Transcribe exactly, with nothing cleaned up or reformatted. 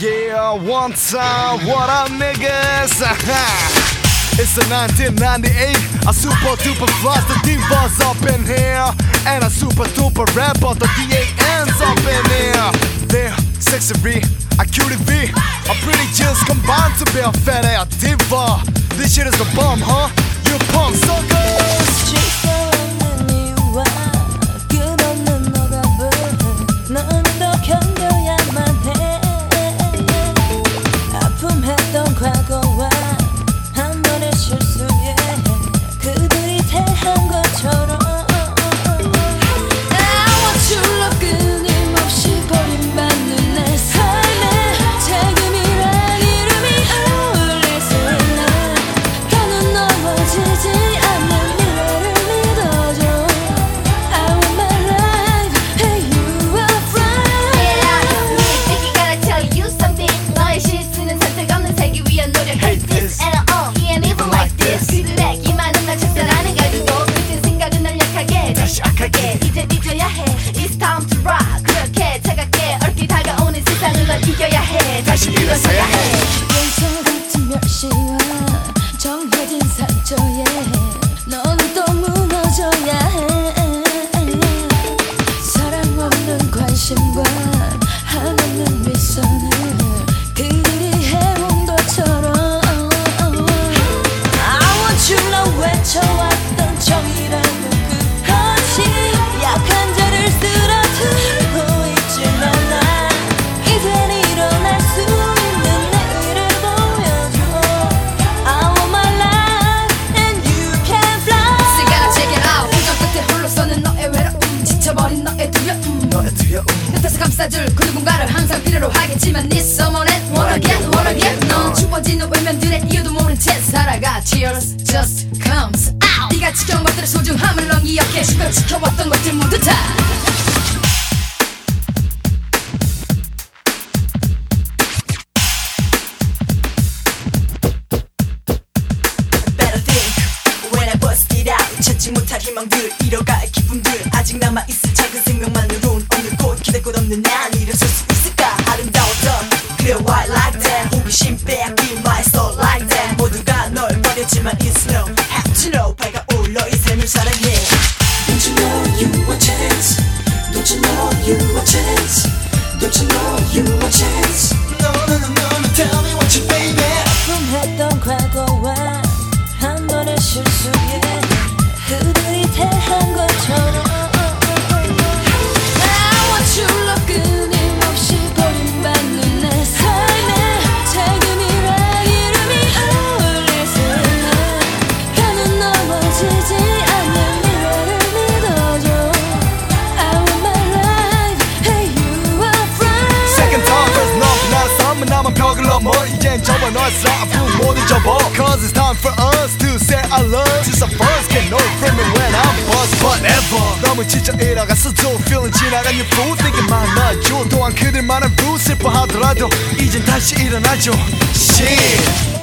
Yeah, one time, what up niggas? It's a nineteen ninety-eight, a super duper flash, the divas up in here. And a super duper rapper, the D A N's up in here. They're sexy V, a cutie V, a pretty just combined to be a fat ass diva. This shit is the bomb, huh? You punk suckers! 아픔했던 과거와 한 번의 실수에 그들이 대한 것처럼 I want your love 끊임없이 버림받는 내 삶에 책임이란 이름이 어울릴 수 있는 더는 넘어지지 않는 미래를 믿어줘 I want my life, hey you are right Yeah, think gotta tell you something 너의 실수는 선택 없는 살기 위한 노력 Hate this and uh, he ain't even like this 그들의 기만은 날 작살하는 갈등도 그때 생각은 날 약하게 다시 악하게 이제 잊어야 해 It's time to rock 그렇게 차갑게 얼핏 다가오는 세상을 널 이겨야 해 다시 일어서야 해 용서 같은 멸시와 정해진 상처에 너는 또 무너져야 해 사랑 없는 관심과 한없는 미소는 그들이 해온 것처럼 I want you 너 외쳐왔던 정이라는 그것이 약한 자를 쓰러뜨리고 있지만 난 이젠 일어날 수 있는 내일을 보여줘 I want my life and you can fly So gotta check it out 우정 끝에 홀로 서는 너의 외로움 지쳐버린 너의 두려움 너의 두려움 곁에서 감싸줄 그 누군가를 항상 필요로 하겠지만 Need someone and wanna get, wanna get 넌 주어지는 외면들의 이유도 모른 채 살아가 Cheers just comes out 네가 지켜온 것들의 소중함을 넌 기억해 지금 지켜왔던 것들 모두 다 Better think when I bust it out 찾지 못할 희망들 잃어갈 기쁨들 아직 남아있을 작은 생명만으론 어느 곳 기댈 곳 없는 난 일어설 수 있을까 아름다웠던 그래 why like that 호기심 빼앗긴 my soul like that 모두가 널 버렸지만 it's no have to know 밝아올 너의 삶을 사랑해 Don't you know you a chance Don't you know you a chance Don't you know you a chance No no no no no tell me what you baby 아픔했던 과거와 한 번의 실수에 그들이 대한 것처럼 I want your love 끊임없이 버림받는 내 삶에 책임이란 이름이 어울릴 수 있는 더는 넘어지지 않는 미래를 믿어줘 I want my life, hey you are right Second time first 넌 나를 썸은 남은 벽을 넘어 이젠 접어 너의 싸움 모두 접어 Cause it's time for us to say our love Since I first get no from me when I'm bust Whatever 너무 지쳐 일어갔어도 feeling 지나간 your food Thinking 많아져 또한 그들만의 rules 슬퍼하더라도 이젠 다시 일어나죠 Shit